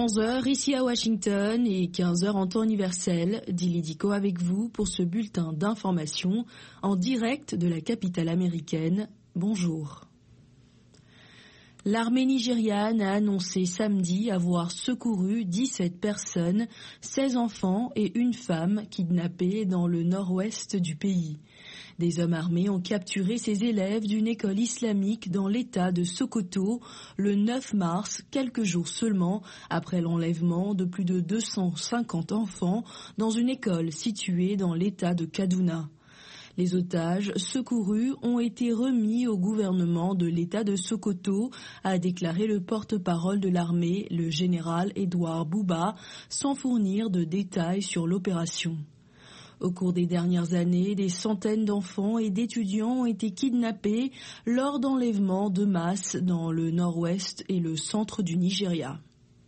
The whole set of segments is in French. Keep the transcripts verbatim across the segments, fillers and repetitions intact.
onze heures ici à Washington et quinze heures en temps universel, Dili Diko avec vous pour ce bulletin d'information en direct de la capitale américaine. Bonjour. L'armée nigériane a annoncé samedi avoir secouru dix-sept personnes, seize enfants et une femme kidnappés dans le nord-ouest du pays. Des hommes armés ont capturé ces élèves d'une école islamique dans l'état de Sokoto le neuf mars, quelques jours seulement après l'enlèvement de plus de deux cent cinquante enfants dans une école située dans l'état de Kaduna. Les otages secourus ont été remis au gouvernement de l'état de Sokoto, a déclaré le porte-parole de l'armée, le général Edouard Bouba, sans fournir de détails sur l'opération. Au cours des dernières années, des centaines d'enfants et d'étudiants ont été kidnappés lors d'enlèvements de masse dans le nord-ouest et le centre du Nigeria.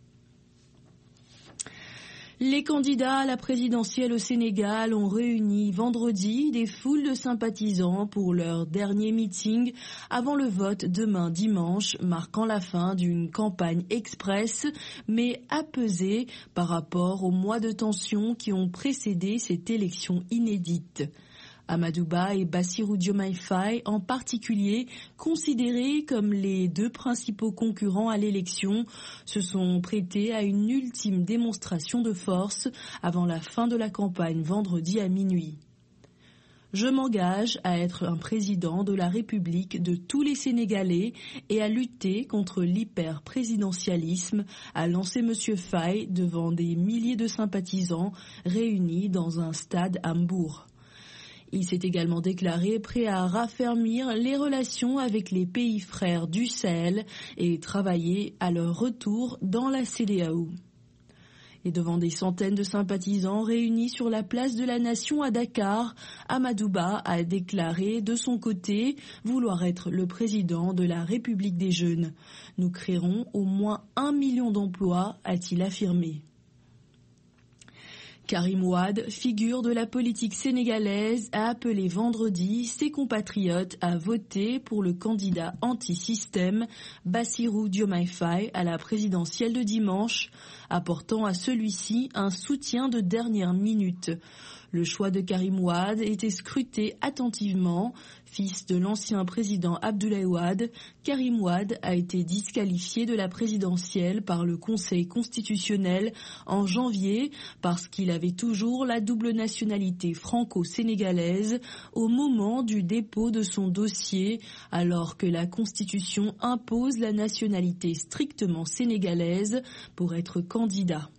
Les candidats à la présidentielle au Sénégal ont réuni vendredi des foules de sympathisants pour leur dernier meeting avant le vote demain dimanche, marquant la fin d'une campagne express mais apaisée par rapport aux mois de tension qui ont précédé cette élection inédite. Amadou Ba et Bassirou Diomaye Faye, en particulier, considérés comme les deux principaux concurrents à l'élection, se sont prêtés à une ultime démonstration de force avant la fin de la campagne vendredi à minuit. Je m'engage à être un président de la République de tous les Sénégalais et à lutter contre l'hyper-présidentialisme, a lancé M. Faye devant des milliers de sympathisants réunis dans un stade à Mbour. Il s'est également déclaré prêt à raffermir les relations avec les pays frères du Sahel et travailler à leur retour dans la C E D E A O. Et devant des centaines de sympathisants réunis sur la place de la Nation à Dakar, Amadou Ba a déclaré de son côté vouloir être le président de la République des jeunes. Nous créerons au moins un million d'emplois, a-t-il affirmé. Karim Wade, figure de la politique sénégalaise, a appelé vendredi ses compatriotes à voter pour le candidat anti-système Bassirou Diomaye Faye à la présidentielle de dimanche, apportant à celui-ci un soutien de dernière minute. Le choix de Karim Wade était scruté attentivement. Fils de l'ancien président Abdoulaye Wade, Karim Wade a été disqualifié de la présidentielle par le Conseil constitutionnel en janvier parce qu'il avait toujours la double nationalité franco-sénégalaise au moment du dépôt de son dossier, alors que la Constitution impose la nationalité strictement sénégalaise pour être candidat.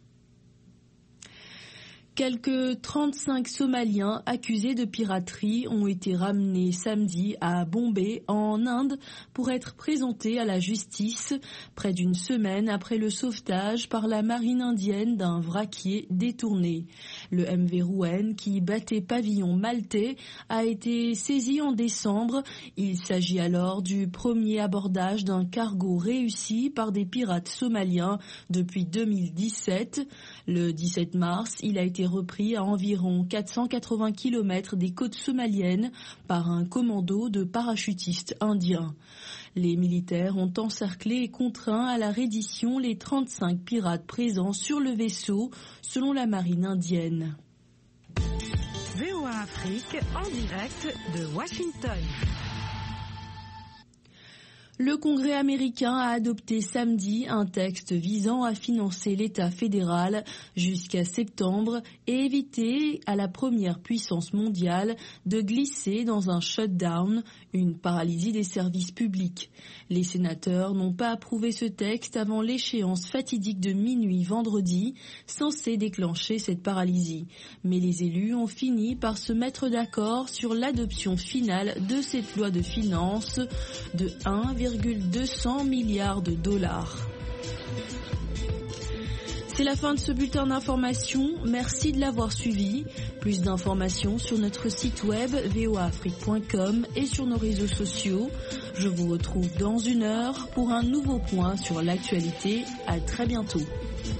Quelques trente-cinq Somaliens accusés de piraterie ont été ramenés samedi à Bombay, en Inde, pour être présentés à la justice, près d'une semaine après le sauvetage par la marine indienne d'un vraquier détourné. Le M V Rouen, qui battait pavillon maltais, a été saisi en décembre. Il s'agit alors du premier abordage d'un cargo réussi par des pirates somaliens depuis deux mille dix-sept. Le dix-sept mars, il a été repris à environ quatre cent quatre-vingts kilomètres des côtes somaliennes par un commando de parachutistes indiens. Les militaires ont encerclé et contraint à la reddition les trente-cinq pirates présents sur le vaisseau, selon la marine indienne. V O A Afrique en direct de Washington. Le Congrès américain a adopté samedi un texte visant à financer l'État fédéral jusqu'à septembre et éviter à la première puissance mondiale de glisser dans un shutdown, une paralysie des services publics. Les sénateurs n'ont pas approuvé ce texte avant l'échéance fatidique de minuit vendredi, censée déclencher cette paralysie. Mais les élus ont fini par se mettre d'accord sur l'adoption finale de cette loi de finances de un virgule deux cents milliards de dollars. C'est la fin de ce bulletin d'information. Merci de l'avoir suivi. Plus d'informations sur notre site web v o a afrique point com et sur nos réseaux sociaux. Je vous retrouve dans une heure pour un nouveau point sur l'actualité. À très bientôt.